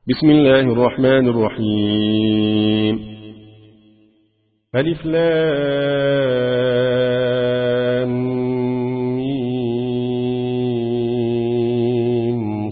بسم الله الرحمن الرحيم. ألف لام ميم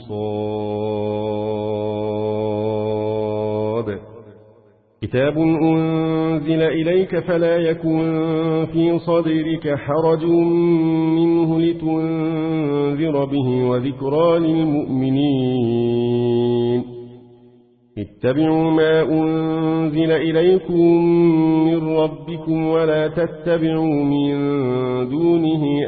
صاد. كتاب أنزل إليك فلا يكن في صدرك حرج منه لتنذر به وذكرى للمؤمنين. اتبعوا ما أنزل إليكم من ربكم ولا تتبعوا من دونه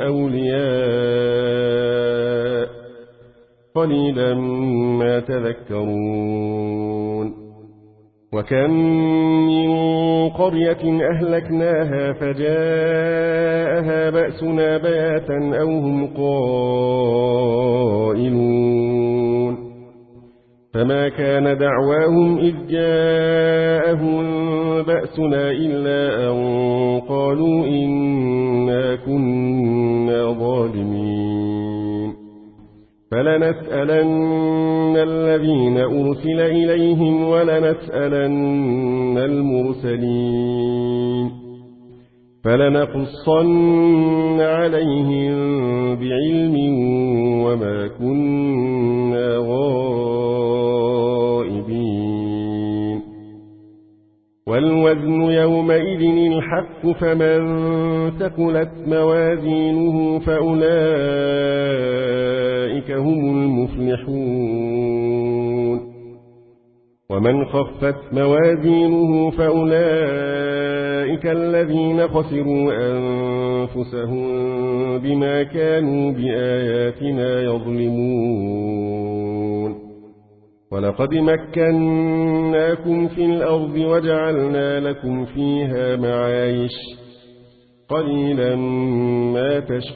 أولياء قليلا ما تذكرون. وكم من قرية أهلكناها فجاءها بأسنا بياتا أو هم قائلون. فما كان دعواهم إذ جاءهم بأسنا إلا أن قالوا إنا كنا ظالمين. فلنسألن الذين أرسل إليهم ولنسألن المرسلين. فلنقصن عليهم بعلم وما كنا غائبين. والوزن يومئذ الحق فمن ثقلت موازينه فأولئك هم المفلحون. ومن خفت موازينه فأولئك الذين خسروا أنفسهم بما كانوا بآياتنا يظلمون. ولقد مكناكم في الأرض وجعلنا لكم فيها معايش قليلا ما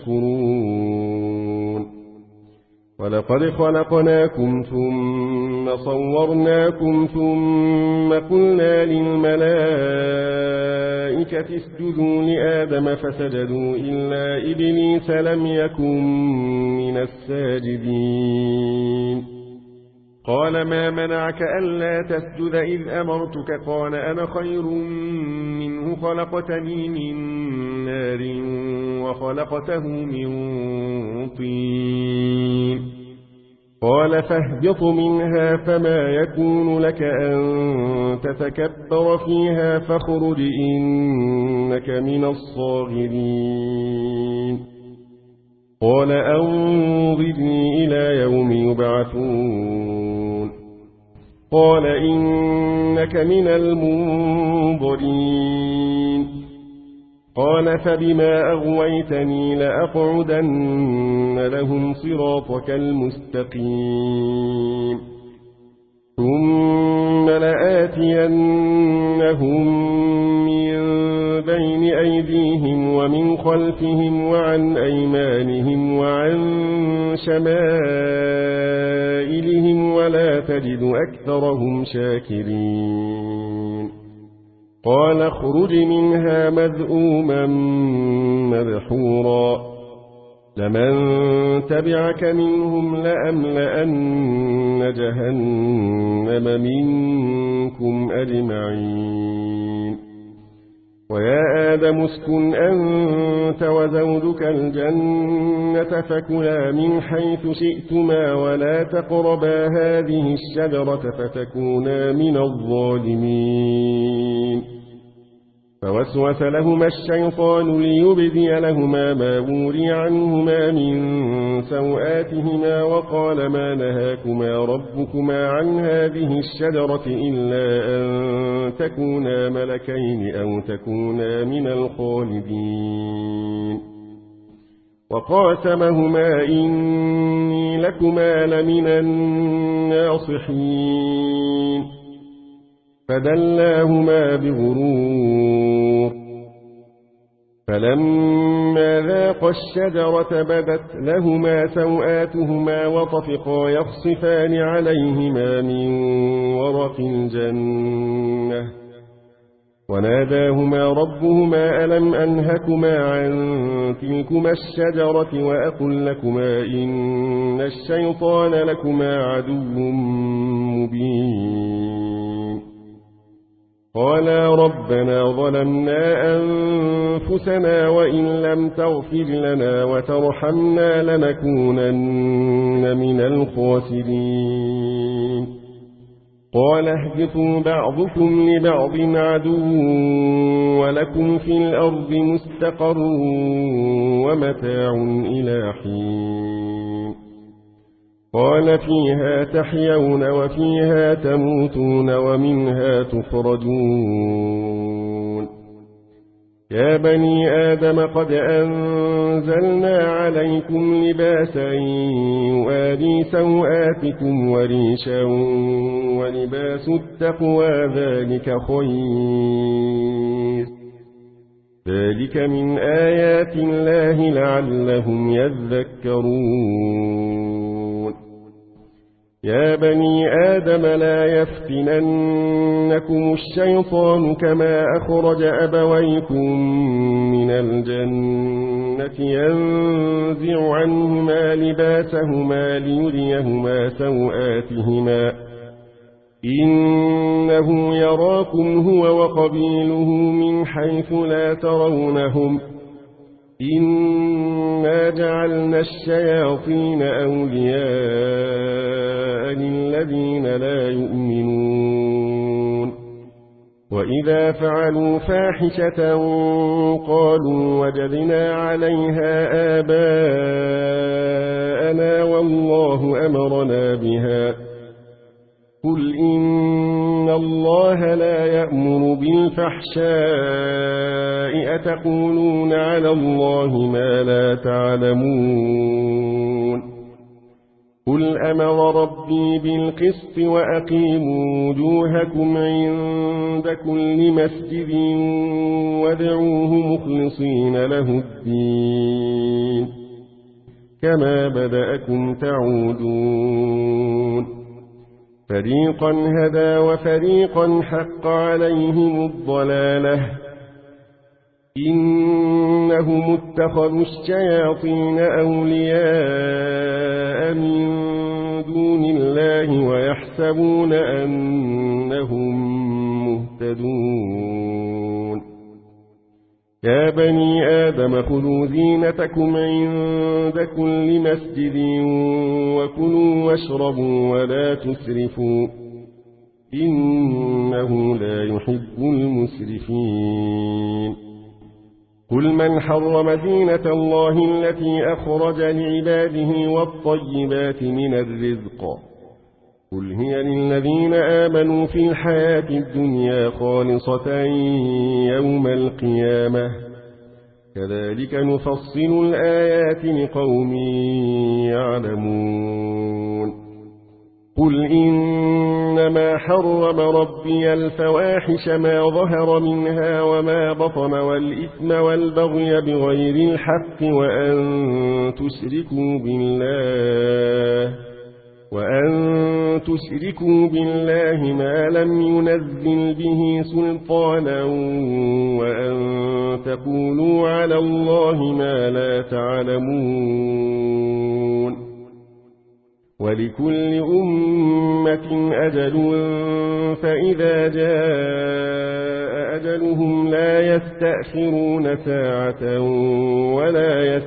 تشكرون. ولقد خلقناكم ثم صورناكم ثم قلنا للملائكة اسجدوا لآدم فسجدوا إلا إبليس لم يكن من الساجدين. قال ما منعك ألا تسجد إذ أمرتك؟ قال أنا خير منه خلقتني من نار وخلقته من طين. قال فاهبط منها فما يكون لك أن تتكبر فيها فاخرج إنك من الصاغرين. قال أنظرني إلى يوم يبعثون. قال إنك من المنظرين. قال فبما أغويتني لأقعدن لهم صراطك المستقيم ثم لآتينهم من بين أيديهم ومن خلفهم وعن أيمانهم وعن شمائلهم ولا تجد أكثرهم شاكرين. قال اخرج منها مذءوما مدحورا لمن تبعك منهم لأملأن جهنم منكم أجمعين. ويا آدم اسكن أنت وزوجك الجنة فكلا من حيث شئتما ولا تقربا هذه الشجرة فتكونا من الظالمين. فوسوس لهما الشيطان ليبدي لهما ما وري عنهما من سوآتهما وقال ما نهاكما ربكما عن هذه الشجرة إلا أن تكونا ملكين أو تكونا من الخالدين. وقاسمهما إني لكما لمن الناصحين. فدلاهما بغرور. فلما ذاقا الشجرة بدت لهما سوآتهما وطفقا يخصفان عليهما من ورق الجنة. وناداهما ربهما ألم أنهكما عن تلكما الشجرة وأقل لكما إن الشيطان لكما عدو مبين. قالا ربنا ظلمنا أنفسنا وإن لم تغفر لنا وترحمنا لنكونن من الخاسرين قال اهبطوا بعضكم لبعض عدو ولكم في الأرض مستقر ومتاع إلى حين قال فيها تحيون وفيها تموتون ومنها تخرجون يا بني آدم قد أنزلنا عليكم لباسا يواري سوآتكم وريشا ولباس التقوى ذلك خير ذلك من آيات الله لعلهم يذكرون يا بني آدم لا يفتننكم الشيطان كما أخرج أبويكم من الجنة ينزع عنهما لباسهما ليريهما سوآتهما إنه يراكم هو وقبيله من حيث لا ترونهم إنا جعلنا الشياطين أولياء للذين لا يؤمنون وإذا فعلوا فاحشة قالوا وجدنا عليها آباءنا والله أمرنا بها قل إن الله لا يأمر بالفحشاء أتقولون على الله ما لا تعلمون قل أمر ربي بالقسط وأقيموا وجوهكم عند كل مسجد وادعوه مخلصين له الدين كما بدأكم تعودون فريقا هدى وفريقا حق عليهم الضلالة إنهم اتخذوا الشياطين أولياء من دون الله ويحسبون أنهم مهتدون يا بني آدم خذوا زينتكم عند كل مسجد وكلوا واشربوا ولا تسرفوا إنه لا يحب المسرفين قل من حرم زينة الله التي أخرج لعباده والطيبات من الرزق قل هي للذين آمنوا في الحياة الدنيا خالصة يوم القيامة كذلك نفصل الآيات لقوم يعلمون قل إنما حرم ربي الفواحش ما ظهر منها وما بطن والإثم والبغي بغير الحق وأن تشركوا بالله ما لم ينزل به سلطانا وأن تقولوا على الله ما لا تعلمون ولكل أمة أجل فإذا جاء أجلهم لا يستأخرون ساعة ولا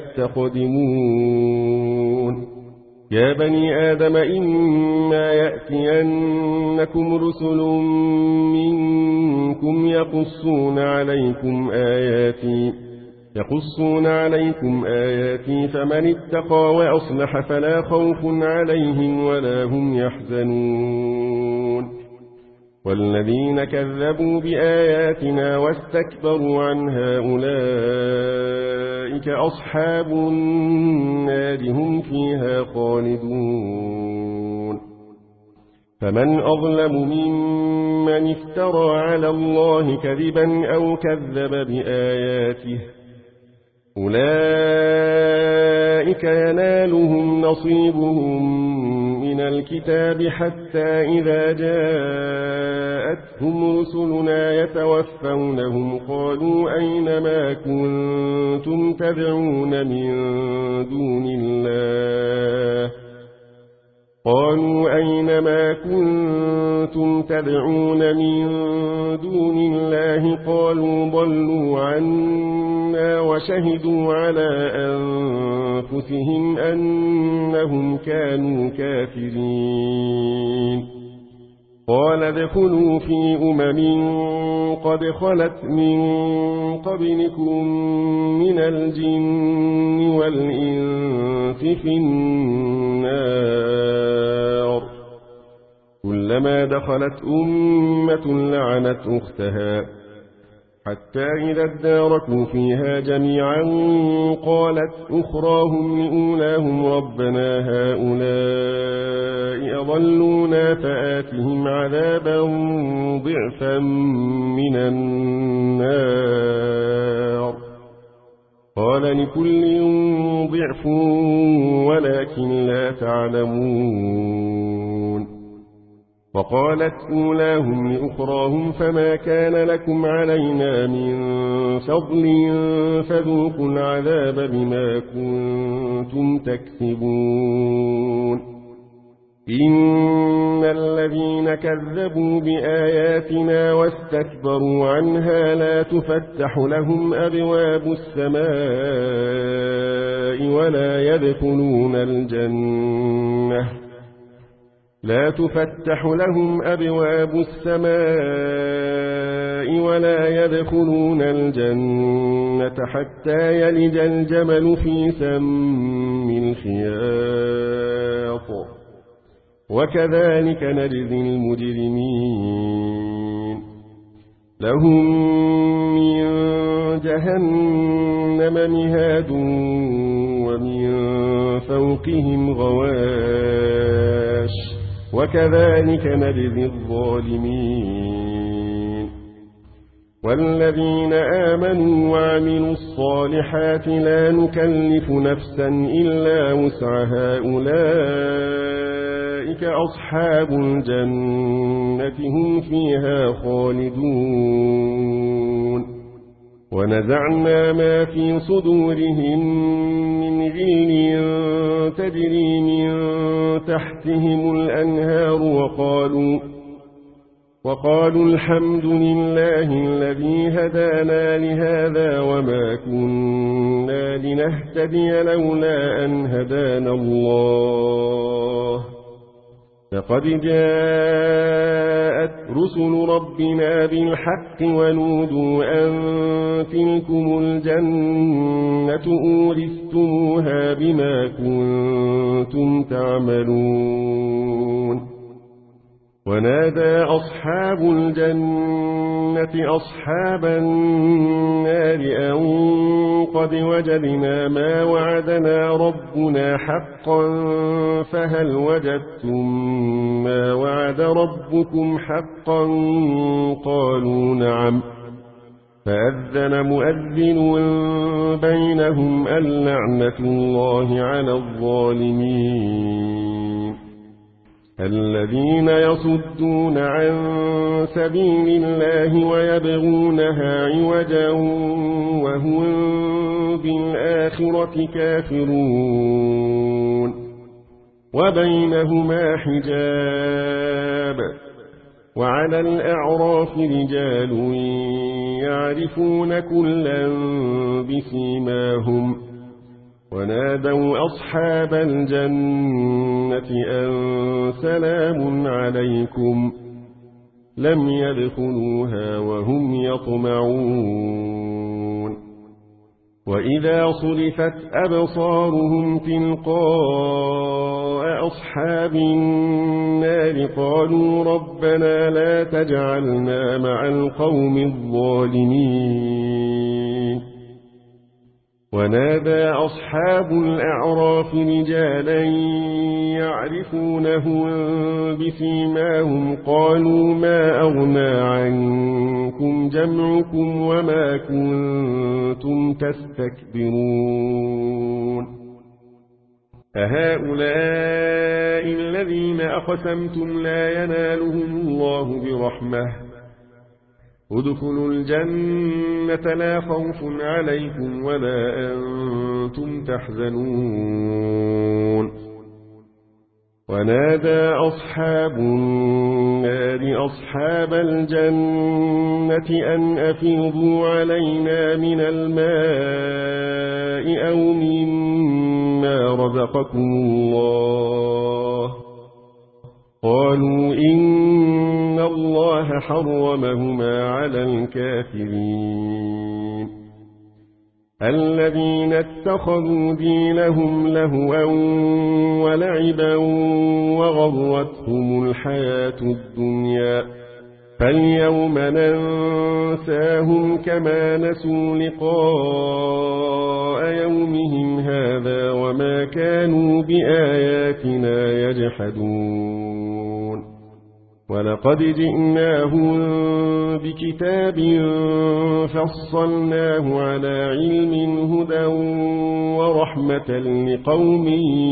يستقدمون يا بني آدم إما يأتينكم رسل منكم يقصون عليكم آياتي فمن اتقى وأصلح فلا خوف عليهم ولا هم يحزنون والذين كذبوا بآياتنا واستكبروا عنها أولئك أصحاب النار هم فيها خالدون فمن أظلم ممن افترى على الله كذبا أو كذب بآياته أولئك ينالهم نصيبهم من الكتاب حتى إذا جاءتهم رسلنا يتوفونهم قالوا أين ما كنتم تدعون من دون الله قالوا أينما كنتم تدعون من دون الله قالوا ضلوا عنا وشهدوا على أنفسهم أنهم كانوا كافرين قال ادخلوا في قد خلت من قبلكم من الجن والإنس في النار كلما دخلت أمة لعنت أختها حتى إذا اداركوا فيها جميعا قالت أخراهم لأولاهم ربنا هؤلاء أضلونا فآتهم عذابا ضعفا من النار قال لكل ضعف ولكن لا تعلمون وقالت أولاهم لأخراهم فما كان لكم علينا من فضل فذوقوا العذاب بما كنتم تكسبون إن الذين كذبوا بآياتنا واستكبروا عنها لا تفتح لهم أبواب السماء ولا يدخلون الجنة حتى يلج الجمل في سم الخياط وكذلك نجزي المجرمين لهم من جهنم مهاد ومن فوقهم غواش وكذلك نجزي الظالمين والذين آمنوا وعملوا الصالحات لا نكلف نفسا إلا وسعها أولئك أصحاب الجنة هم فيها خالدون ونزعنا ما في صدورهم من غل تجري من تحتهم الأنهار وقالوا الحمد لله الذي هدانا لهذا وما كنا لنهتدي لولا أن هدانا الله لقد جاءت رسل ربنا بالحق ونودوا أن تلكم الجنة أورثتموها بما كنتم تعملون ونادى أصحاب الجنة أصحاب النار أن قد وجدنا ما وعدنا ربنا حقا فهل وجدتم ما وعد ربكم حقا قالوا نعم فأذن مؤذن بينهم اللعنة الله على الظالمين الذين يصدون عن سبيل الله ويبغونها عوجا وهم بالآخرة كافرون وبينهما حجاب وعلى الأعراف رجال يعرفون كلا بسيماهم ونادوا أصحاب الجنة أن سلام عليكم لم يدخلوها وهم يطمعون وإذا صرفت أبصارهم تلقاء أصحاب النار قالوا ربنا لا تجعلنا مع القوم الظالمين ونادى أصحاب الأعراف رجالا يعرفونهم بسيماهم قالوا ما أغنى عنكم جمعكم وما كنتم تستكبرون أهؤلاء الذين أقسمتم لا ينالهم الله برحمة ادخلوا الجنة لا خوف عليكم ولا أنتم تحزنون ونادى أصحاب النار أصحاب الجنة أن أفيضوا علينا من الماء أو مما رزقكم الله قالوا إن الله حرمهما على الكافرين الذين اتخذوا دينهم لهوا ولعبا وغرتهم الحياة الدنيا فاليوم ننساهم كما نسوا لقاء يومهم هذا وما كانوا بآياتنا يجحدون ولقد جئناهم بكتاب فصلناه على علم هدى ورحمة لقوم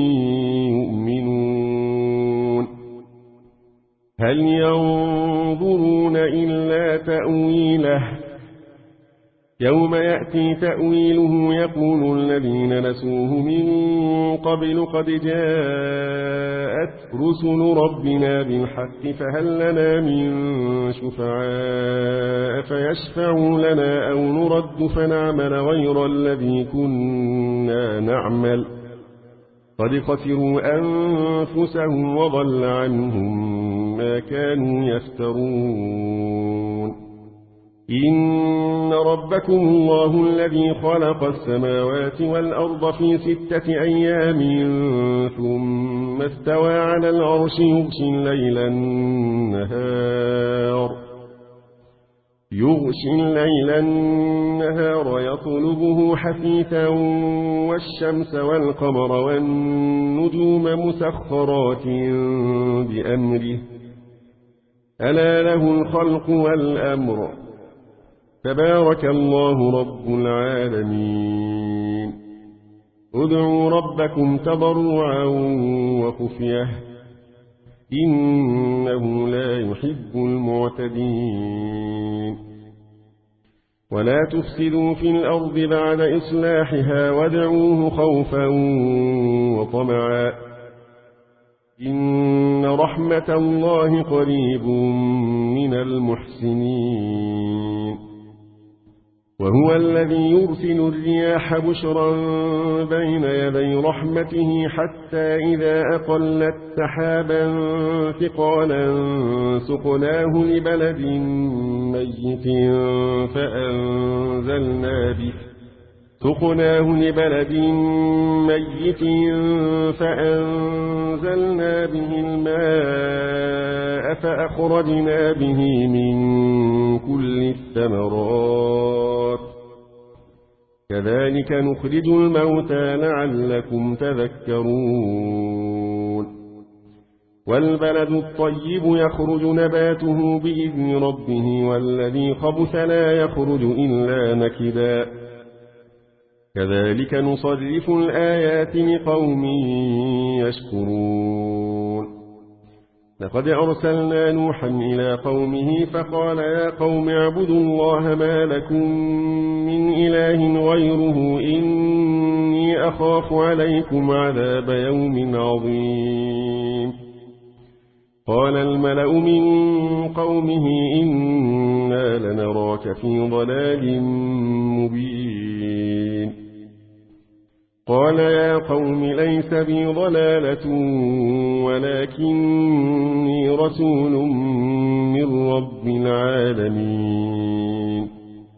يؤمنون هل ينظرون إلا تأويله يوم يأتي تأويله يقول الذين نسوه من قبل قد جاءت رسل ربنا بالحق فهل لنا من شفعاء فيشفعوا لنا أو نرد فنعمل غير الذي كنا نعمل قد خسروا أنفسهم وضل عنهم ما كانوا يفترون إن ربكم الله الذي خلق السماوات والأرض في 6 أيام ثم استوى على العرش يغشي الليل النهار يطلبه حثيثا والشمس والقمر والنجوم مسخرات بأمره ألا له الخلق والأمر تبارك الله رب العالمين ادعوا ربكم تضرعا وخفية إنه لا يحب المعتدين ولا تفسدوا في الأرض بعد إصلاحها وادعوه خوفا وطمعا إن رحمة الله قريب من المحسنين وهو الذي يرسل الرياح بشرا بين يدي رحمته حتى إذا أقلت سحابا ثقالا سقناه لبلد ميت فأنزلنا به الماء فأخرجنا به من كل الثمرات كذلك نخرج الموتى لعلكم تذكرون والبلد الطيب يخرج نباته بإذن ربه والذي خبث لا يخرج إلا نكدا كذلك نصرف الآيات لقوم يشكرون لقد أرسلنا نوحا إلى قومه فقال يا قوم اعبدوا الله ما لكم من إله غيره إني أخاف عليكم عذاب يوم عظيم قال الملأ من قومه إنا لنراك في ضلال مبين قال يا قوم ليس بي ضلالة ولكني رسول من رب العالمين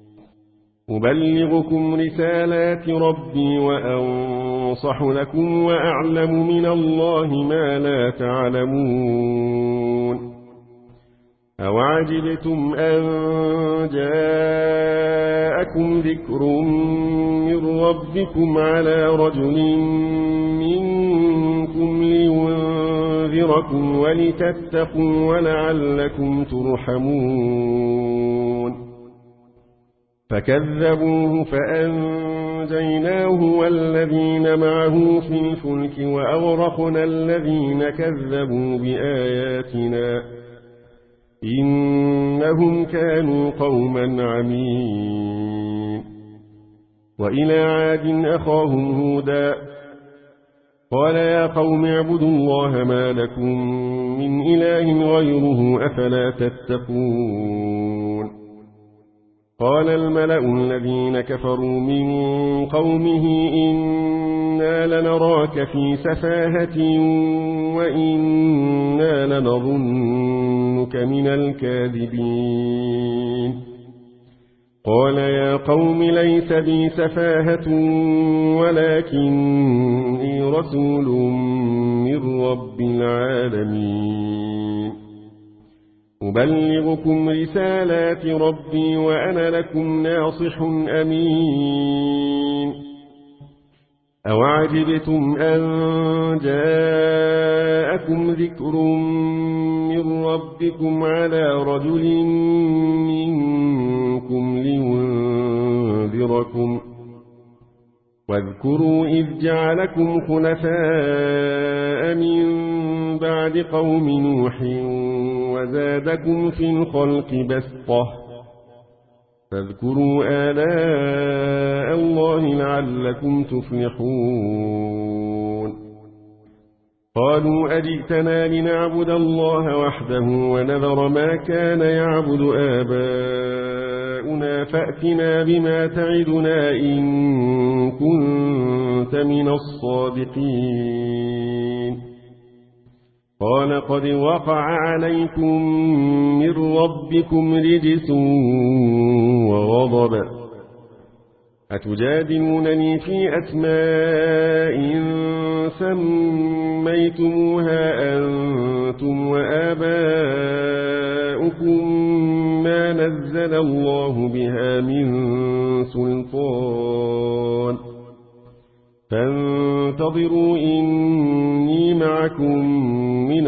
أبلغكم رسالات ربي وأنصح لكم وأعلم من الله ما لا تعلمون أوعجبتم أن جاءكم ذكر من ربكم على رجل منكم لينذركم ولتتقوا ولعلكم ترحمون فكذبوه فأنجيناه والذين معه في الفلك وأغرقنا الذين كذبوا بآياتنا إنهم كانوا قوما عمين وإلى عاد أخاهم هودا قال يا قوم اعبدوا الله ما لكم من إله غيره أفلا تتقون قال الملأ الذين كفروا من قومه إنا لنراك في سفاهة وإنا لنظنك من الكاذبين قال يا قوم ليس بي سفاهة ولكني رسول من رب العالمين أبلغكم رسالات ربي وأنا لكم ناصح أمين أوعجبتم أن جاءكم ذكر من ربكم على رجل منكم لينذركم واذكروا إذ جعلكم خلفاء من بعد قوم نوح وزادكم في الخلق بسطة فاذكروا آلاء الله لعلكم تفلحون قالوا أجئتنا لنعبد الله وحده ونذر ما كان يعبد آباؤنا فأتنا بما تعدنا إن كنت من الصادقين قال قد وقع عليكم من ربكم رجس وغضب أتجادلونني في أسماء سميتموها أنتم وآباؤكم ما نزل الله بها من سلطان فانتظروا إني معكم من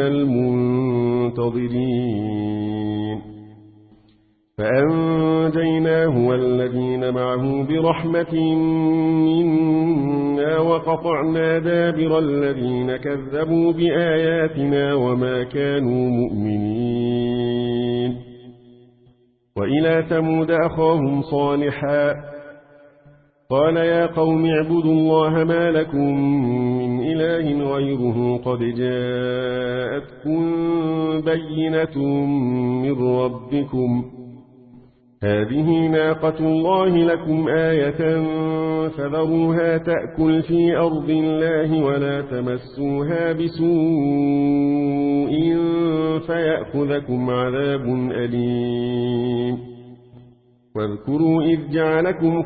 المنتظرين فأنجيناه والذين معه برحمة منا وقطعنا دابر الذين كذبوا بآياتنا وما كانوا مؤمنين وإلى ثمود أخاهم صالحا قال يا قوم اعبدوا الله ما لكم من إله غيره قد جاءتكم بينة من ربكم هذه ناقة الله لكم آية فذروها تأكل في أرض الله ولا تمسوها بسوء فيأخذكم عذاب أليم واذكروا إذ جعلكم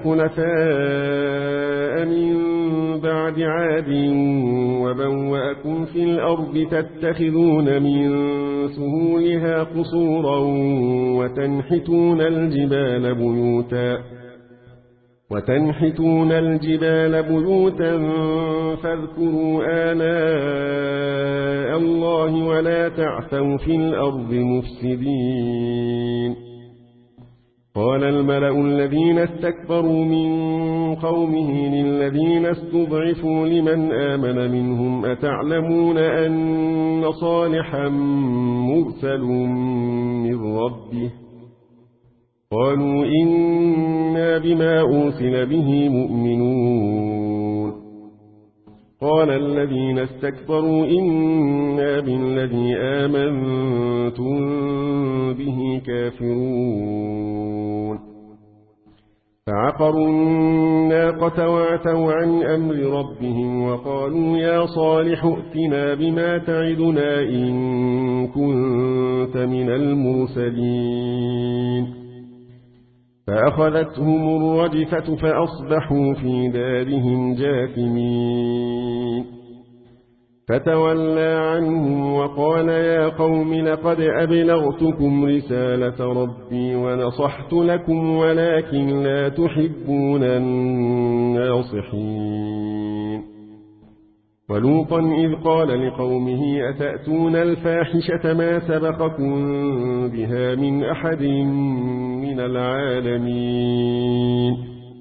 خلفاء من بعد عاد وبوأكم في الأرض تتخذون من سهولها قصورا وتنحتون الجبال بيوتا فاذكروا آلاء الله ولا تعثوا في الأرض مفسدين قال الملأ الذين استكبروا من قومه للذين استضعفوا لمن آمن منهم أتعلمون أن صالحا مرسل من ربه قالوا إنا بما أرسل به مؤمنون قال الذين استكبروا إنا بالذي آمنتم به كافرون فعقروا الناقة وعتوا عن أمر ربهم وقالوا يا صالح ائتنا بما تعدنا إن كنت من المرسلين فأخذتهم الرجفة فأصبحوا في دارهم جاثمين فتولى عنهم وقال يا قوم لقد أبلغتكم رسالة ربي ونصحت لكم ولكن لا تحبون الناصحين ولوطا إذ قال لقومه أتأتون الفاحشة ما سبقكم بها من أحد من العالمين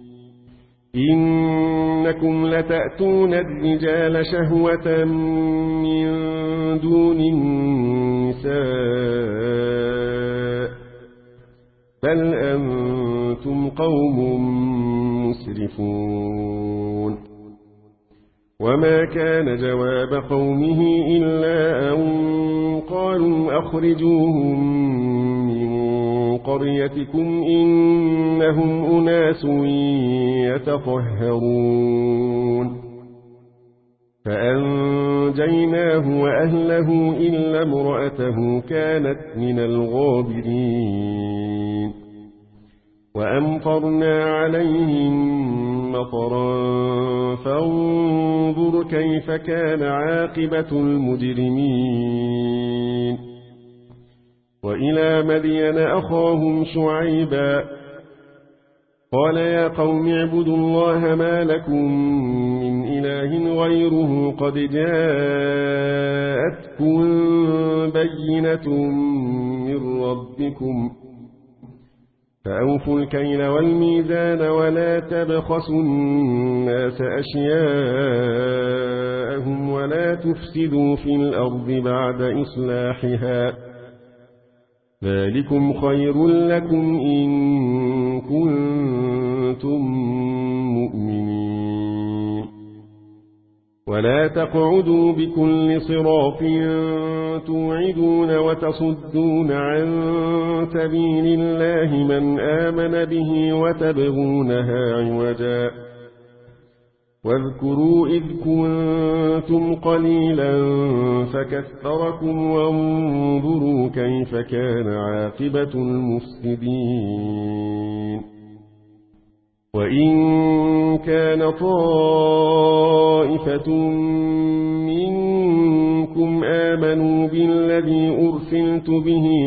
إنكم لتأتون الرجال شهوة من دون النساء بل أنتم قوم مسرفون وما كان جواب قومه إلا أن قالوا أخرجوهم من قريتكم إنهم أناس يتطهرون فأنجيناه وأهله إلا امرأته كانت من الغابرين وأمطرنا عليهم مطرا فانظر كيف كان عاقبة المجرمين وإلى مدين أخاهم شعيبا قال يا قوم اعبدوا الله ما لكم من إله غيره قد جاءتكم بينة من ربكم فأوفوا الكيل والميزان ولا تبخسوا الناس أشياءهم ولا تفسدوا في الأرض بعد إصلاحها ذلكم خير لكم إن كنتم مؤمنين ولا تقعدوا بكل صراط توعدون وتصدون عن سبيل الله من آمن به وتبغونها عوجا واذكروا إذ كنتم قليلا فكثركم وانظروا كيف كان عاقبة المفسدين وإن كان طائفة منكم آمنوا بالذي أرسلت به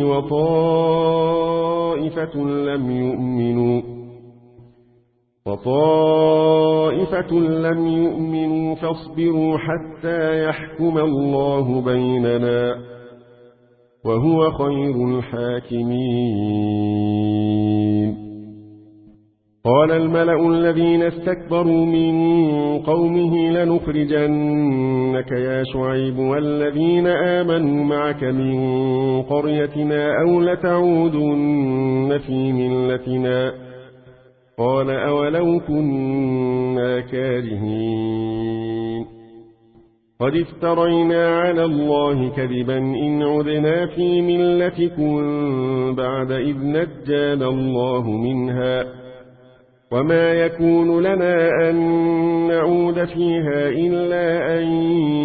وطائفة لم يؤمنوا فاصبروا حتى يحكم الله بيننا وهو خير الحاكمين قال الملأ الذين استكبروا من قومه لنخرجنك يا شعيب والذين آمنوا معك من قريتنا أو لتعودن في ملتنا قال أولو كنا كارهين قد افترينا على الله كذبا إن عدنا في ملتكم بعد إذ نجانا الله منها وما يكون لنا أن نعود فيها إلا أن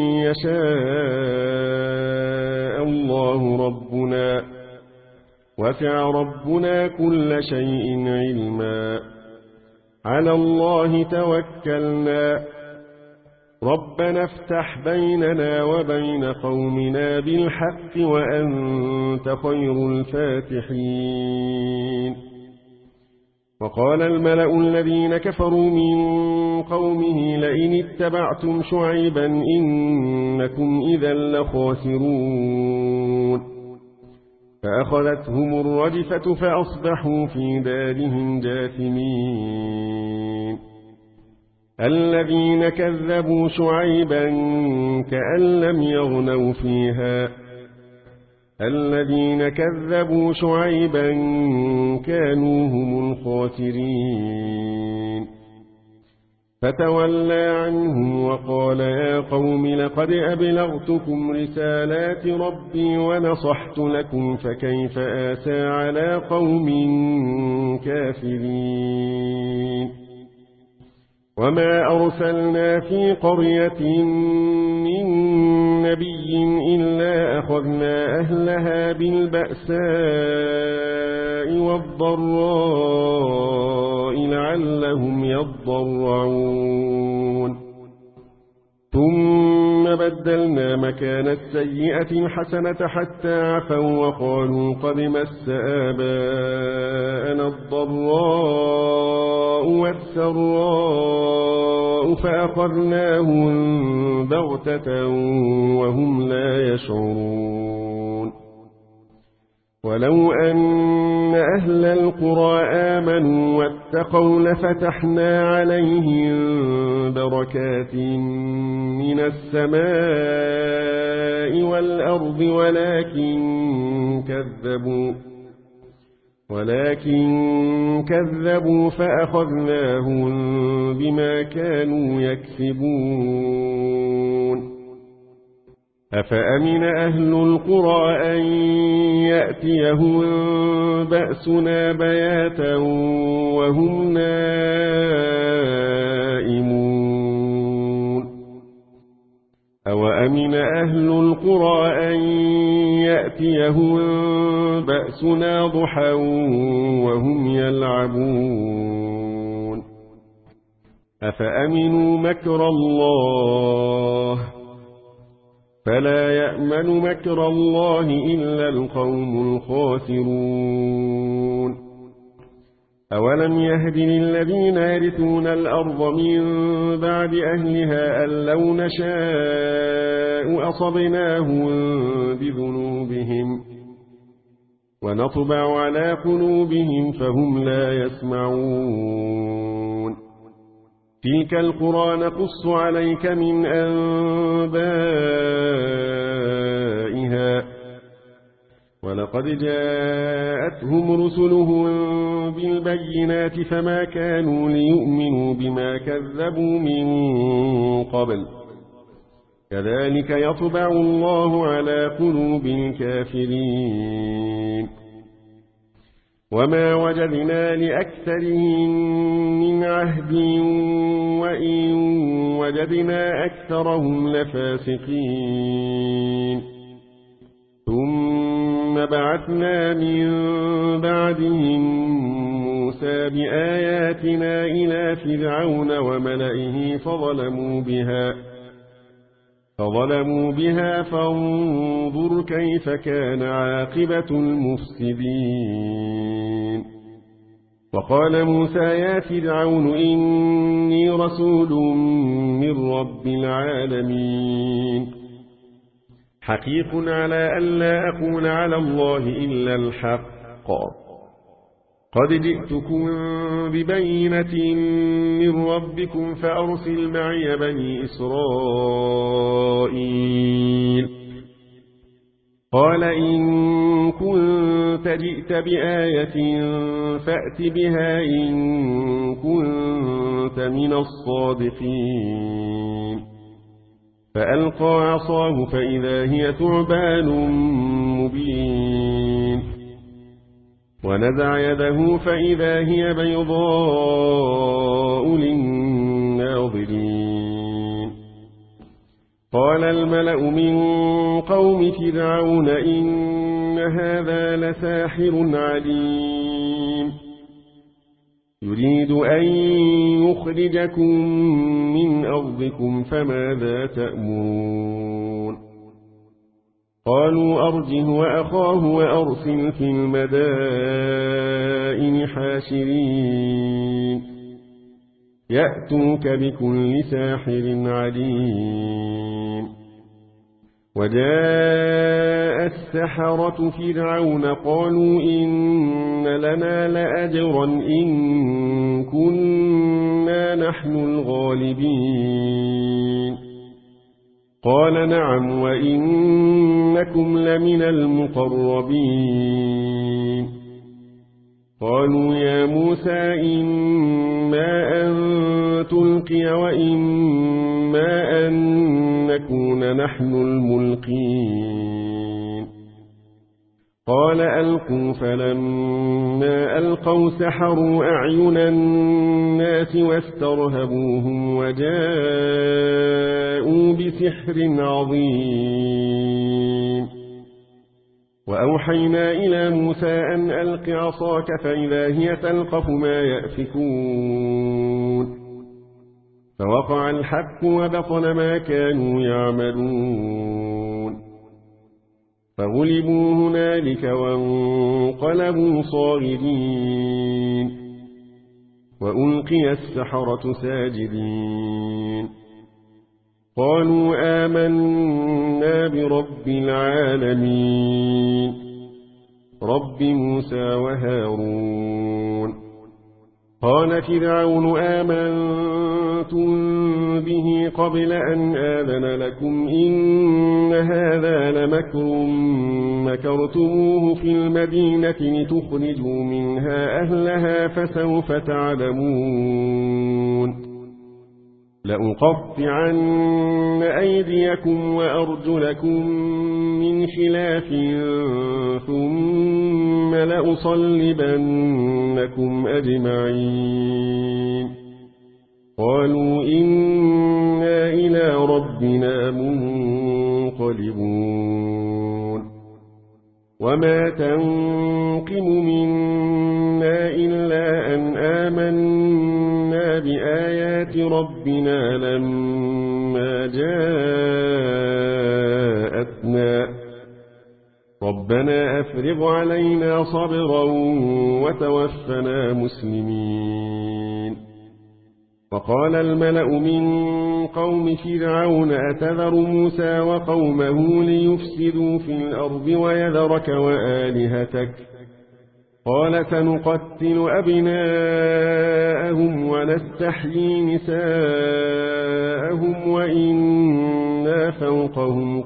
يشاء الله ربنا وسع ربنا كل شيء علما على الله توكلنا ربنا افتح بيننا وبين قومنا بالحق وأنت خير الفاتحين وقال الملأ الذين كفروا من قومه لئن اتبعتم شعيبا إنكم إذا لخاسرون فأخذتهم الرجفة فأصبحوا في دارهم جاثمين الذين كذبوا شعيبا كأن لم يغنوا فيها الذين كذبوا شعيبا كانوا هم الخاسرين فتولى عنهم وقال يا قوم لقد أبلغتكم رسالات ربي ونصحت لكم فكيف آسى على قوم كافرين وما أرسلنا في قرية من نبي إلا أخذنا أهلها بالبأساء والضراء لعلهم يضرعون ثم بدلنا مكان السيئة الحسنة حتى عفوا وقالوا قد مس آباءنا الضراء والسراء فأخذناهم بغتة وهم لا يشعرون ولو أن أهل القرى آمنوا واتقوا لفتحنا عليهم بركات من السماء والأرض ولكن كذبوا فأخذناهم بما كانوا يكسبون أفأمن أهل القرى أن يأتيهم بأسنا بياتا وهم نائمون أوأمن أهل القرى أن يأتيهم بأسنا ضحى وهم يلعبون أفأمنوا مكر الله فلا يأمن مكر الله إلا القوم الخاسرون أولم يهد للذين يرثون الأرض من بعد أهلها أن لو نشاء أصبناهم بذنوبهم ونطبع على قلوبهم فهم لا يسمعون تلك القرى نقص عليك من أنبائها ولقد جاءتهم رسلهم بالبينات فما كانوا ليؤمنوا بما كذبوا من قبل كذلك يطبع الله على قلوب الكافرين وما وجدنا لأكثرهم من عهد وإن وجدنا أكثرهم لفاسقين ثم بعثنا من بعدهم موسى بآياتنا إلى فرعون وملئه فظلموا بها فانظر كيف كان عاقبة المفسدين وقال موسى يا فرعون إني رسول من رب العالمين حقيق على ألا أقول على الله إلا الحق قد جئتكم ببينة من ربكم فأرسل معي بني إسرائيل قال إن كنت جئت بآية فأت بها إن كنت من الصادقين فألقى عصاه فإذا هي ثعبان مبين ونزع يده فإذا هي بيضاء للناظرين قال الملأ من قوم فرعون إن هذا لساحر عليم يريد أن يخرجكم من أرضكم فماذا تأمرون قالوا أرجه وأخاه وأرسل في المدائن حاشرين يأتوك بكل ساحر عليم وجاء السحرة فرعون قالوا إن لنا لأجرا إن كنا نحن الغالبين قال نعم وإنكم لمن المقربين قالوا يا موسى إما أن تلقي وإما أن نكون نحن الملقين قال ألقوا فلما ألقوا سحروا أعين الناس واسترهبوهم وجاءوا بسحر عظيم وأوحينا إلى موسى أن ألق عصاك فإذا هي تلقف ما يأفكون فوقع الحق وبطل ما كانوا يعملون فغلبوا هنالك وانقلبوا صاغرين وألقي السحرة ساجدين قالوا آمنا برب العالمين رب موسى وهارون قال فرعون آمنتم به قبل أن آذن لكم إن هذا لمكر مكرتموه في المدينة لتخرجوا منها أهلها فسوف تعلمون لأقطعن أيديكم وأرجلكم من خلاف ثم لأصلبنكم أجمعين قالوا إنا إلى ربنا منقلبون وما تنقم منا إلا أن آمنا بآيات ربنا لما جاءتنا ربنا أفرغ علينا صبرا وتوفنا مسلمين وقال الملأ من قوم فرعون أتذر موسى وقومه ليفسدوا في الأرض ويذرك وآلهتك قال سنقتل أبناءهم ونستحيي نساءهم وإنا فوقهم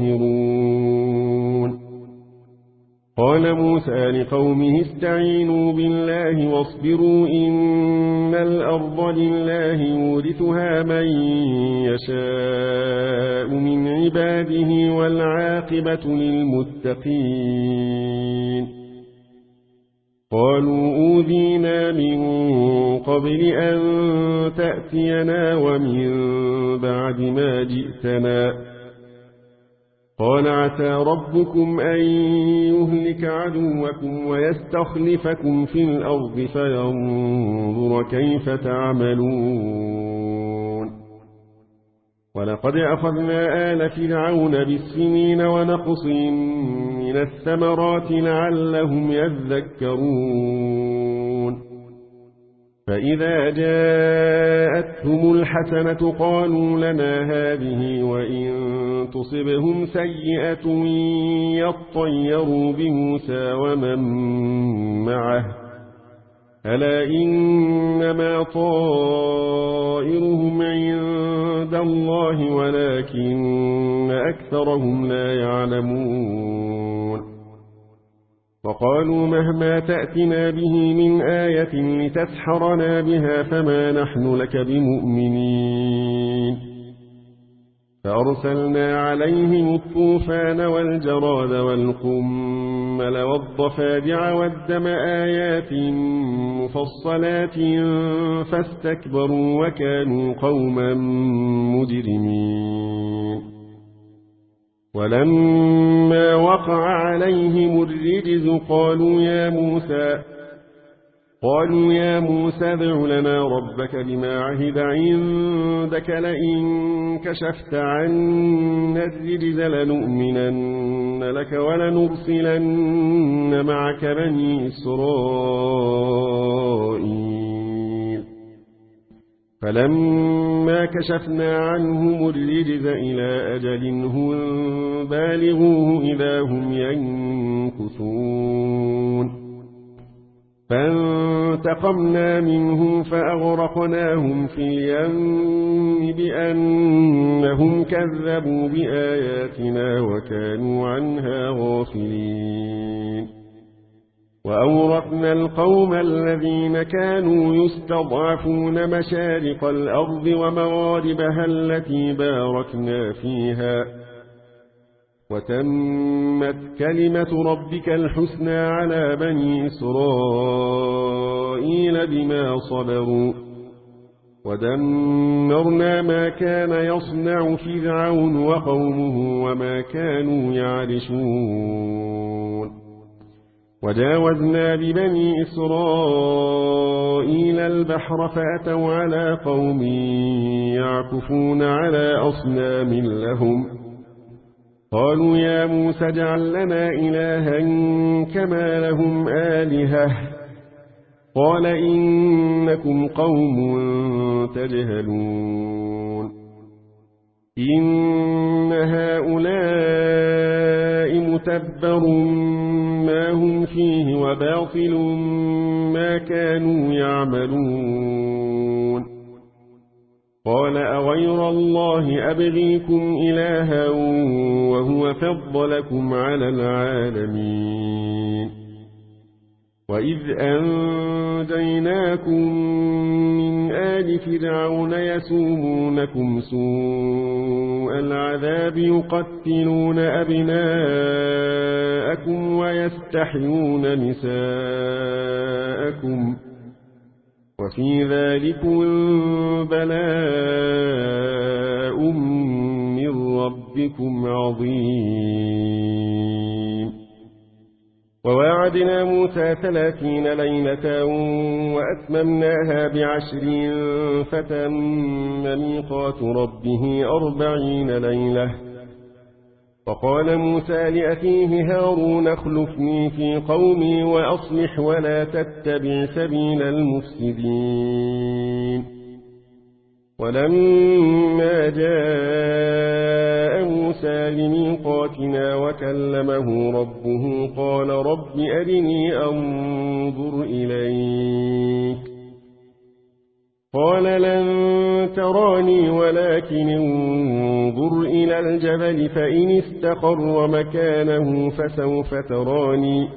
قاهرون قال موسى لقومه استعينوا بالله واصبروا إن الأرض لله يورثها من يشاء من عباده والعاقبة للمتقين قالوا أوذينا من قبل أن تأتينا ومن بعد ما جئتنا قال عسى ربكم أن يهلك عدوكم ويستخلفكم في الأرض فينظر كيف تعملون ولقد أخذنا آل فرعون بالسنين ونقص من الثمرات لعلهم يذكرون فإذا جاءتهم الحسنة قالوا لنا هذه وإن تصبهم سيئة يطيروا بموسى ومن معه ألا إنما طائرهم عند الله ولكن أكثرهم لا يعلمون وقالوا مهما تأتنا به من آية لتسحرنا بها فما نحن لك بمؤمنين فأرسلنا عليهم الطوفان والجراد والقمل والضفادع والدم آيات مفصلات فاستكبروا وكانوا قوما مجرمين ولما وقع عليهم الرجز قالوا يا موسى ادع لنا ربك بما عهد عندك لئن كشفت عنا الرجز لنؤمنن لك ولنرسلن معك بني إسرائيل فلما كشفنا عنهم الرجز إلى أجل هم بالغوه إذا هم ينكثون فانتقمنا منهم فأغرقناهم في اليم بأنهم كذبوا بآياتنا وكانوا عنها غافلين وأورثنا القوم الذين كانوا يستضعفون مشارق الأرض ومغاربها التي باركنا فيها وتمت كلمة ربك الحسنى على بني إسرائيل بما صبروا ودمرنا ما كان يصنع فرعون وقومه وما كانوا يعرشون وجاوزنا ببني إسرائيل البحر فأتوا على قوم يعكفون على أصنام لهم قالوا يا موسى اجعل لنا إلها كما لهم آلهة قال إنكم قوم تجهلون إن هؤلاء متبر ما هم فيه وباطل ما كانوا يعملون قال أغير الله أبغيكم إلها وهو فضلكم على العالمين وإذ أنجيناكم من آل فرعون يسومونكم سوء العذاب يقتلون أبناءكم ويستحيون نساءكم وفي ذلكم بلاء من ربكم عظيم وواعدنا موسى 30 ليلة وأتممناها ب10 فتم ميقات ربه 40 ليلة وقال موسى لأخيه هارون اخلفني في قومي وأصلح ولا تتبع سبيل المفسدين ولما جاء موسى لميقاتنا وكلمه ربه قال رب أرني أنظر إليك قال لن تراني ولكن انظر إلى الجبل فإن استقر مكانه فسوف تراني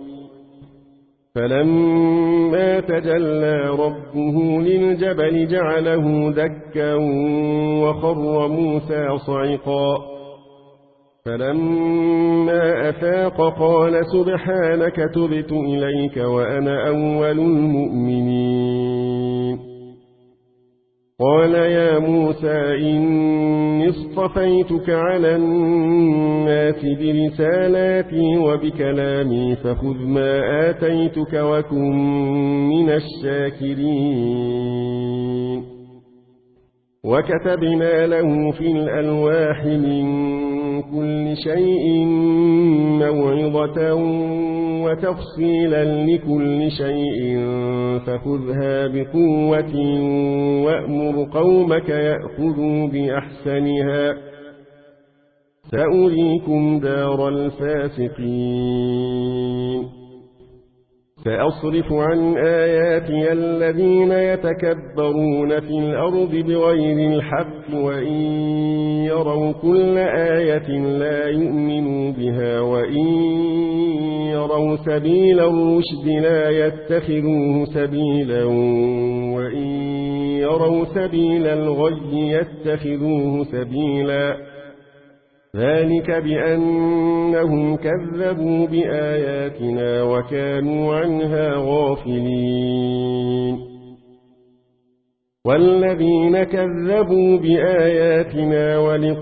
فلما تجلى ربه للجبل جعله دكا وخر موسى صعقا فلما أفاق قال سبحانك تبت إليك وأنا أول المؤمنين قال يا موسى إني اصطفيتك على الناس برسالاتي وبكلامي فخذ ما آتيتك وكن من الشاكرين وكتبنا له في الألواح من كل شيء موعظة وتفصيلا لكل شيء فخذها بقوة وأمر قومك يأخذوا بأحسنها سأريكم دار الفاسقين سأصرف عن آياتي الذين يتكبرون في الأرض بغير الحق وإن يروا كل آية لا يؤمنوا بها وإن يروا سبيل الرشد لا يتخذوه سبيلا وإن يروا سبيل الغي يتخذوه سبيلا ذلك بأنهم كذبوا بآياتنا وكانوا عنها غافلين والذين كذبوا بآياتنا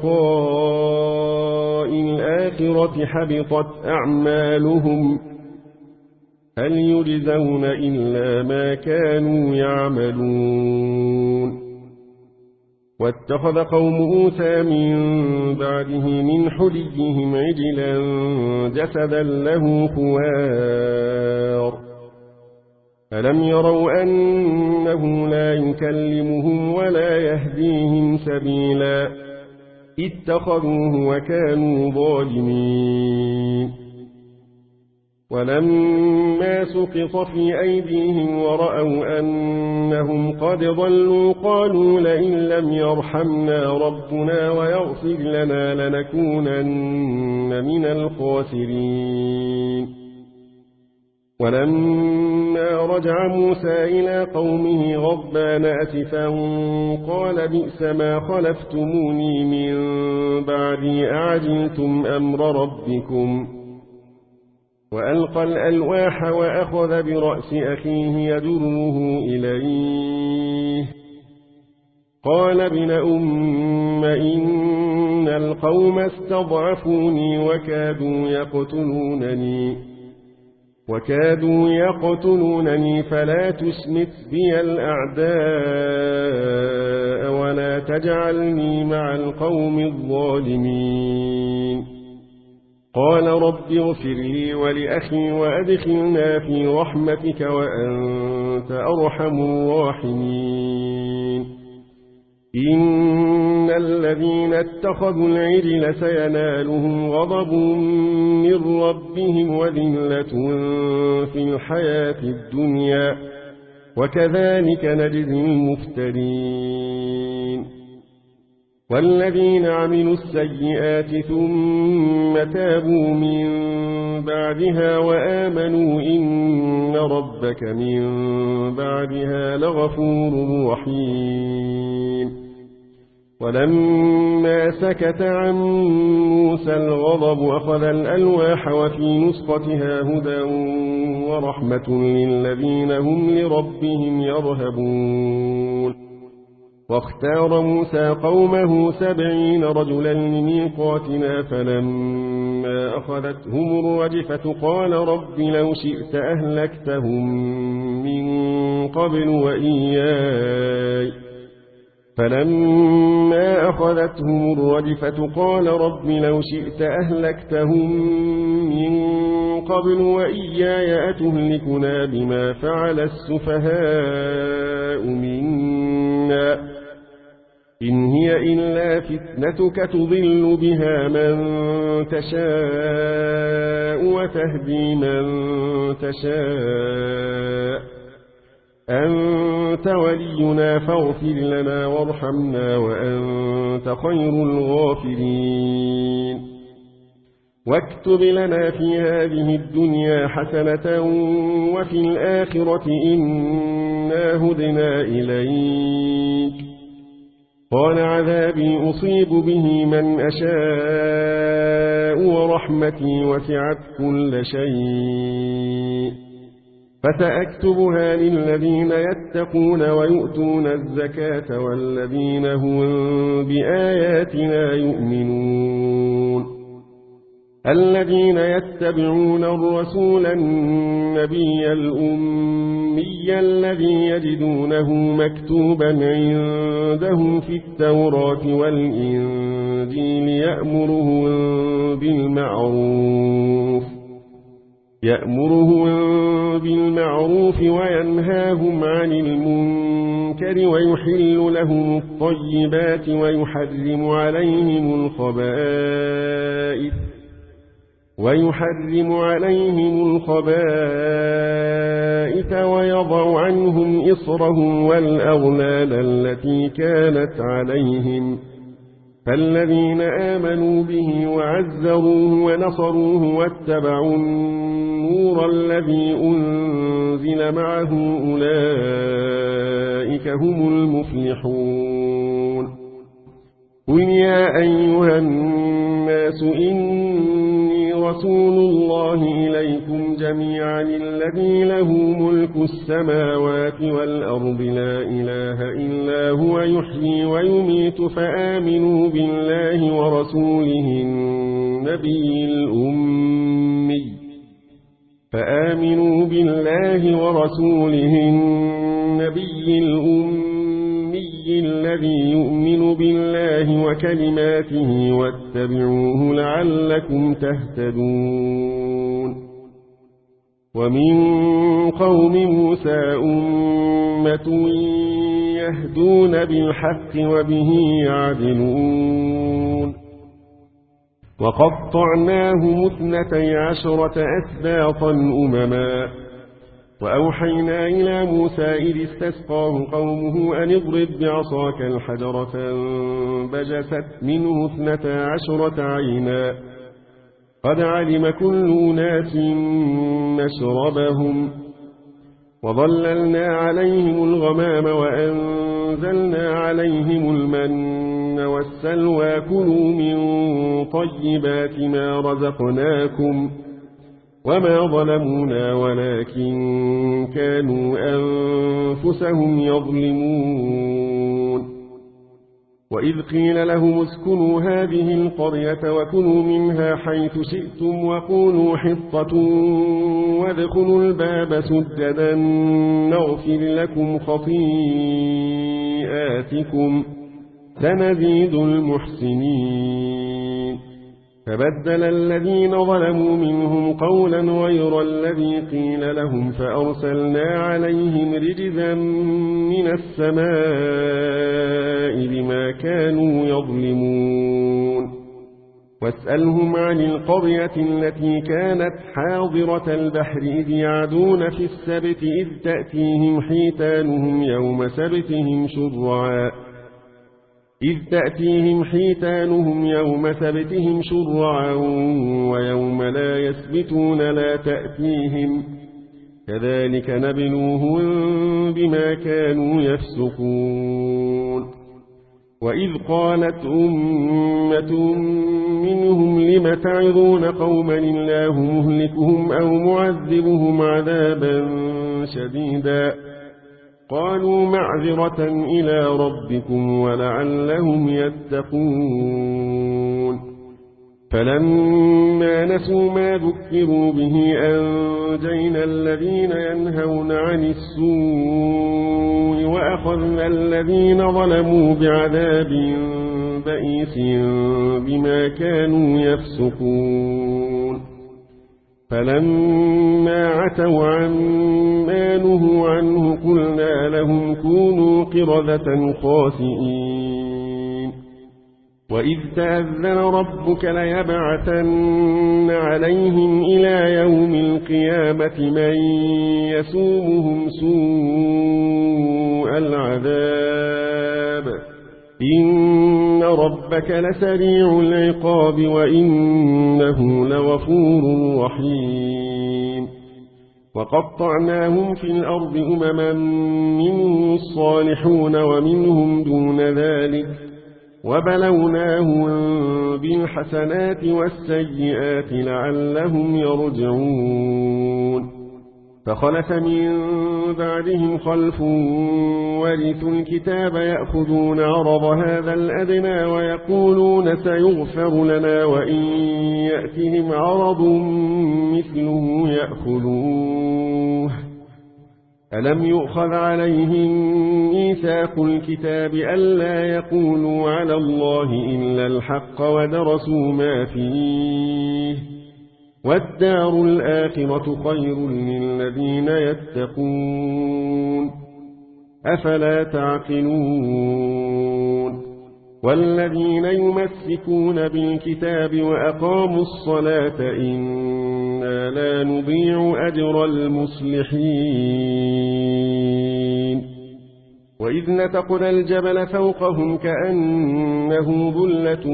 ولقاء الآخرة حبطت أعمالهم هل يجزون إلا ما كانوا يعملون واتخذ قوم موسى من بعده من حليهم عجلا جسدا له خوار ألم يروا أنه لا يكلمهم ولا يهديهم سبيلا اتخذوه وكانوا ظالمين ولما سقط في أيديهم ورأوا أنهم قد ضلوا قالوا لئن لم يرحمنا ربنا ويغفر لنا لنكونن من الخاسرين ولما رجع موسى إلى قومه غضبان أسفا قال بئس ما خلفتموني من بعدي أعجلتم أمر ربكم وألقى الألواح وأخذ برأس أخيه يجره إليه قال ابن أم إن القوم استضعفوني وكادوا يقتلونني فلا تشمت بي الأعداء ولا تجعلني مع القوم الظالمين قال رب اغفر لي ولأخي وأدخلنا في رحمتك وأنت أرحم الراحمين إن الذين اتخذوا العجل سينالهم غضب من ربهم وذلة في الحياة الدنيا وكذلك نجزي المفترين والذين عملوا السيئات ثم تابوا من بعدها وآمنوا إن ربك من بعدها لغفور رحيم ولما سكت عن موسى الغضب أخذ الألواح وفي نسختها هدى ورحمة للذين هم لربهم يرهبون واختار موسى قومه 70 رجلا لميقاتنا فلما أخذتهم الرجفة قال رب لو شئت أهلكتهم من قبل وإياي فلما أخذتهم الرجفة قال رب لو شئت أهلكتهم من قبل وإياي أتهلكنا بما فعل السفهاء منا إن هي إلا فتنتك تضل بها من تشاء وتهدي من تشاء أنت ولينا فاغفر لنا وارحمنا وأنت خير الغافرين واكتب لنا في هذه الدنيا حسنة وفي الآخرة إنا هدنا إليك قال عذابي أصيب به من أشاء ورحمتي وسعت كل شيء فسأكتبها للذين يتقون ويؤتون الزكاة والذين هم بآياتنا يؤمنون الذين يتبعون الرسول النبي الأمي الذي يجدونه مكتوبا عندهم في التوراة والإنجيل يأمرهم بالمعروف وينهاهم عن المنكر ويحل لهم الطيبات ويحرم عليهم الخبائث ويضع عنهم إصرهم والأغلال التي كانت عليهم فالذين آمنوا به وعزروه ونصروه واتبعوا النور الذي أنزل معه أولئك هم المفلحون قل يا أيها الناس إني رسول الله إليكم جميعا الذي له ملك السماوات والأرض لا إله إلا هو يحيي ويميت فآمنوا بالله ورسوله النبي الأمي الذي يؤمن بالله وكلماته واتبعوه لعلكم تهتدون ومن قوم موسى أمة يهدون بالحق وبه يعدلون وقطعناهم 12 أسباطا أمما وأوحينا إلى موسى إذ استسقاه قومه أن اضرب بعصاك الحجر فانبجست منه 12 عينا قد علم كل أناس مشربهم وظللنا عليهم الغمام وأنزلنا عليهم المن والسلوى كلوا من طيبات ما رزقناكم وما ظلمونا ولكن كانوا أنفسهم يظلمون وإذ قيل لهم اسكنوا هذه القرية وكلوا منها حيث شئتم وقولوا حطة وادخلوا الباب سجدا نغفر لكم خطيئاتكم سنزيد المحسنين فبدل الذين ظلموا منهم قولا غير الذي قيل لهم فأرسلنا عليهم رجزا من السماء بما كانوا يظلمون واسألهم عن القرية التي كانت حاضرة البحر إذ يعدون في السبت إذ تأتيهم حيتانهم يوم سبتهم شرعا ويوم لا يسبتون لا تأتيهم كذلك نبلوهم بما كانوا يفسقون وإذ قالت أمة منهم لم تعظون قوما الله مهلكهم أو معذبهم عذابا شديدا قالوا معذرة إلى ربكم ولعلهم يتقون فلما نسوا ما ذكروا به أنجينا الذين ينهون عن السوء وأخذنا الذين ظلموا بعذاب بئيس بما كانوا يفسقون فلما عتوا عما نهوا عنه قلنا لهم كونوا قردة خاسئين وإذ تأذن ربك ليبعثن عليهم إلى يوم القيامة من يسومهم سوء العذاب إن ربك لسريع العقاب وإنه لغفور رحيم وقطعناهم في الأرض أمما منهم الصالحون ومنهم دون ذلك وبلوناهم بالحسنات والسيئات لعلهم يرجعون فخلف من بعدهم خلف ورثوا الكتاب يأخذون عرض هذا الأدنى ويقولون سيغفر لنا وإن يأتهم عرض مثله يأخذوه ألم يؤخذ عليهم ميثاق الكتاب ألا يقولوا على الله إلا الحق ودرسوا ما فيه والدار الآخرة خير للذين يتقون أفلا تعقلون والذين يمسكون بالكتاب وأقاموا الصلاة إنا لا نضيع أجر المصلحين وإذ نتقنا الجبل فوقهم كأنه ظلة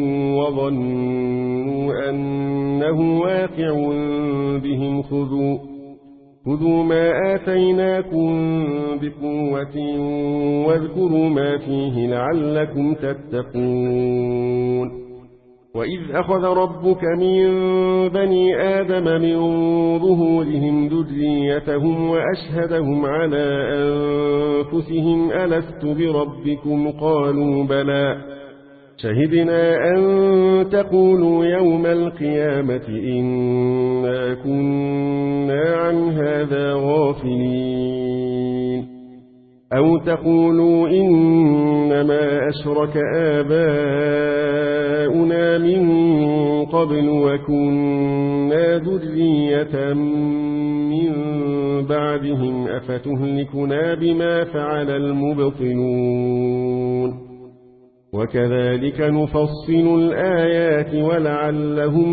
وظنوا أنه واقع بهم خذوا ما آتيناكم بقوة واذكروا ما فيه لعلكم تتقون وإذ أخذ ربك من بني آدم من ظهورهم ذريتهم وأشهدهم على أنفسهم ألست بربكم قالوا بلى شهدنا أن تقولوا يوم القيامة إنا كنا عن هذا غافلين أو تقولوا إنما أشرك آباؤنا من قبل وكنا ذرية من بعدهم أفتهلكنا بما فعل المبطلون وكذلك نفصل الآيات ولعلهم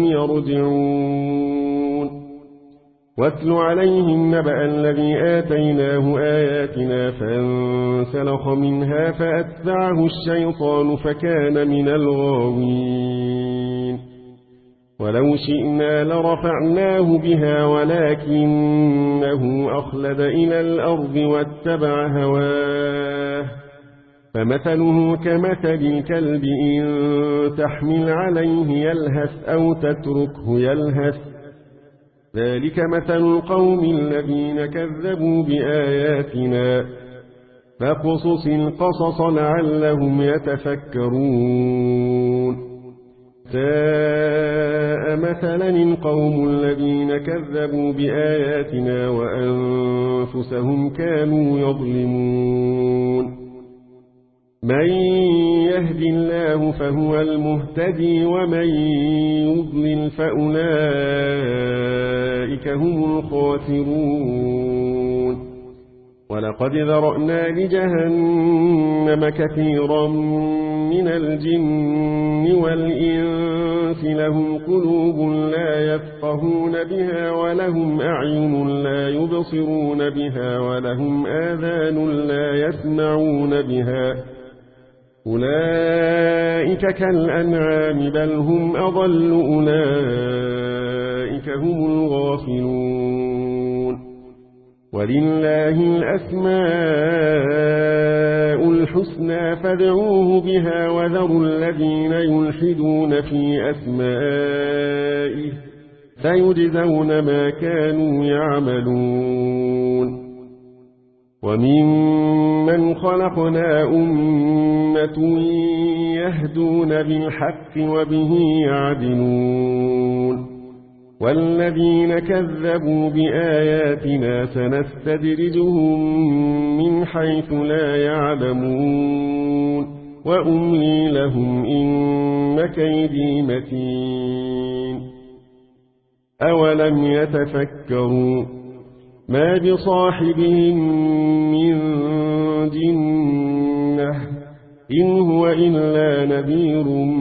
يرجعون واتل عليهم نبأ الذي آتيناه آياتنا فانسلخ منها فأتبعه الشيطان فكان من الغاوين ولو شئنا لرفعناه بها ولكنه أخلد إلى الأرض واتبع هواه فمثله كمثل الكلب إن تحمل عليه يلهث أو تتركه يلهث ذلك مثل القوم الذين كذبوا بآياتنا فاقصص القصص لعلهم يتفكرون ساء مثلا القوم الذين كذبوا بآياتنا وأنفسهم كانوا يظلمون من يهد الله فهو المهتدي ومن يضلل فأولئك هم الخاسرون ولقد ذرأنا لجهنم كثيرا من الجن والإنس لهم قلوب لا يفقهون بها ولهم أعين لا يبصرون بها ولهم آذان لا يسمعون بها أولئك كالأنعام بل هم أضل أولئك هم الغافلون ولله الأسماء الحسنى فادعوه بها وذروا الذين يلحدون في أسمائه سيجزون ما كانوا يعملون وممن خلقنا أمة يهدون بالحق وبه يعدلون والذين كذبوا بآياتنا سنستدرجهم من حيث لا يعلمون وأملي لهم إن كيدي متين أولم يتفكروا ما بصاحبهم من جنة إن هو إلا نذير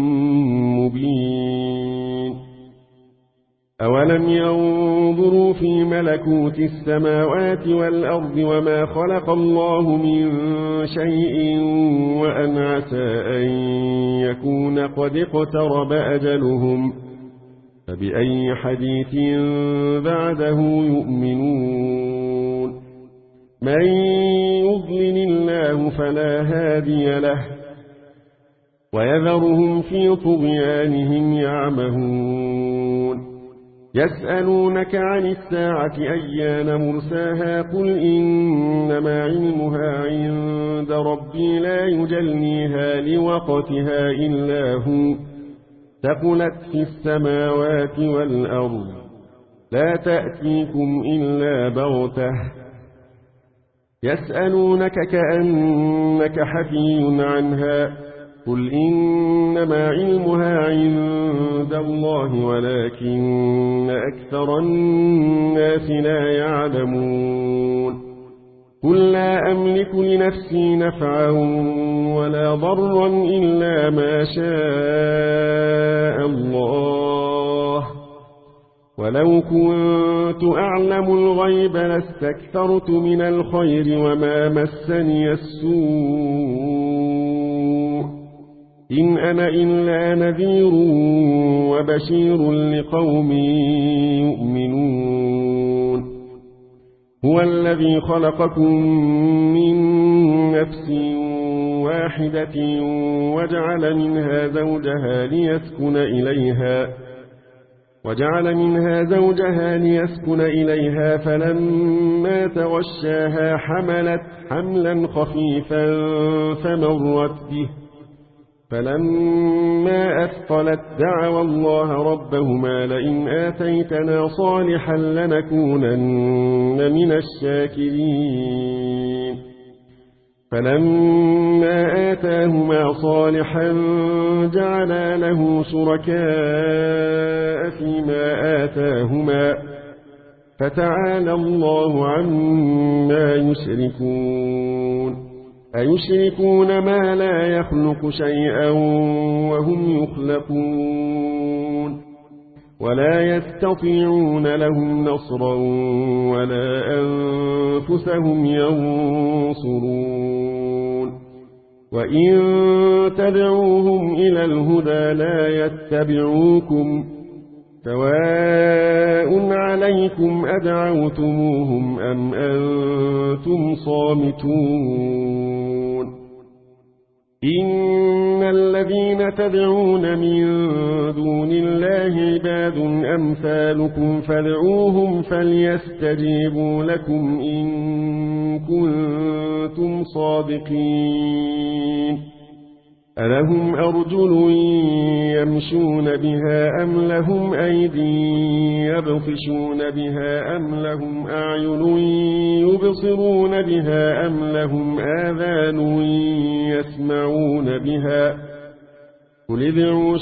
مبين أولم ينظروا في ملكوت السماوات والأرض وما خلق الله من شيء وأن عسى أن يكون قد اقترب أجلهم فبأي حديث بعده يؤمنون من يضلل الله فلا هادي له ويذرهم في طغيانهم يعمهون يسألونك عن الساعة أيان مرساها قل إنما علمها عند ربي لا يجليها لوقتها إلا هو ثقلت في السماوات والأرض لا تأتيكم إلا بغتة يسألونك كأنك حفي عنها قل إنما علمها عند الله ولكن أكثر الناس لا يعلمون قل لا أملك لنفسي نفعا ولا ضرا إلا ما شاء الله ولو كنت أعلم الغيب لاستكثرت من الخير وما مسني السوء إن أنا إلا نذير وبشير لقوم يؤمنون هو الذي خلقكم من نفس واحدة وجعل منها زوجها ليسكن إليها فلما تغشاها حملت حملا خفيفا فمرت به فلما أثقلت دعوا الله ربهما لئن آتيتنا صالحا لنكونن من الشاكرين فلما آتاهما صالحا جعلا له شركاء فيما آتاهما فتعالى الله عما يشركون أيشركون ما لا يخلق شيئا وهم يخلقون ولا يستطيعون لهم نصرا ولا أنفسهم ينصرون وإن تدعوهم إلى الهدى لا يتبعوكم سواء عليكم أدعوتموهم أم أنتم صامتون إن الذين تدعون من دون الله عباد أمثالكم فادعوهم فليستجيبوا لكم إن كنتم صادقين ألهم أرجل يمشون بها أم لهم أيدي يبطشون بها أم لهم أعين يبصرون بها أم لهم آذان يسمعون بها قل ادعوا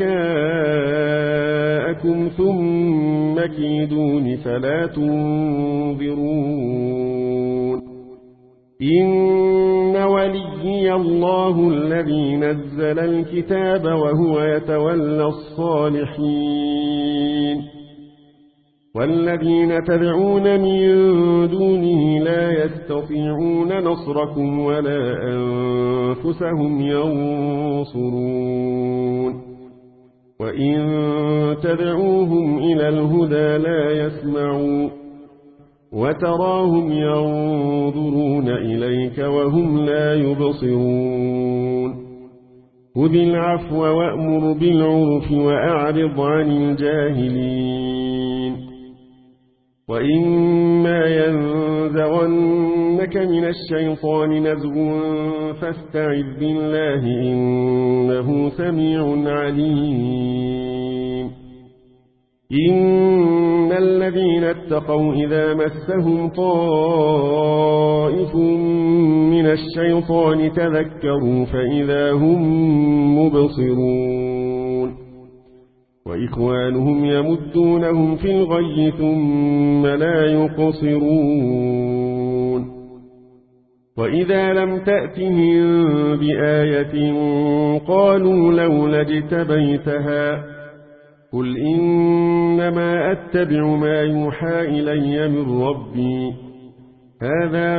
شركاءكم ثم كيدون فلا تنظرون إن وليي الله الذي نزل الكتاب وهو يتولى الصالحين والذين تدعون من دونه لا يستطيعون نصركم ولا أنفسهم ينصرون وإن تدعوهم إلى الهدى لا يسمعون وتراهم ينظرون إليك وهم لا يبصرون خذ العفو وأمر بالعرف وأعرض عن الجاهلين وإما ينزغنك من الشيطان نزغ فاستعذ بالله إنه سميع عليم إن الذين اتقوا إذا مسهم طائف من الشيطان تذكروا فإذا هم مبصرون وإخوانهم يمدونهم في الغي ثم لا يقصرون وإذا لم تأتهم بآية قالوا لولا اجتبيتها قل إنما أتبع ما يوحى إلي من ربي هذا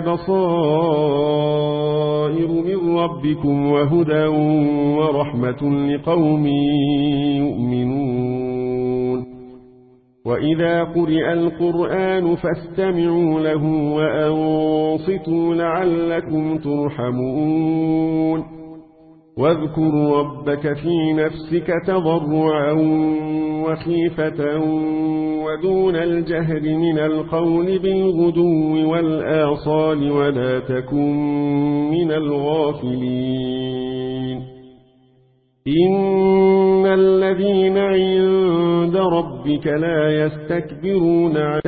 بصائر من ربكم وهدى ورحمة لقوم يؤمنون وإذا قرئ القرآن فاستمعوا له وأنصتوا لعلكم ترحمون واذكر ربك في نفسك تضرعا وخيفة ودون الجهر من القول بالغدو والآصال ولا تكن من الغافلين إن الذين عند ربك لا يستكبرون عن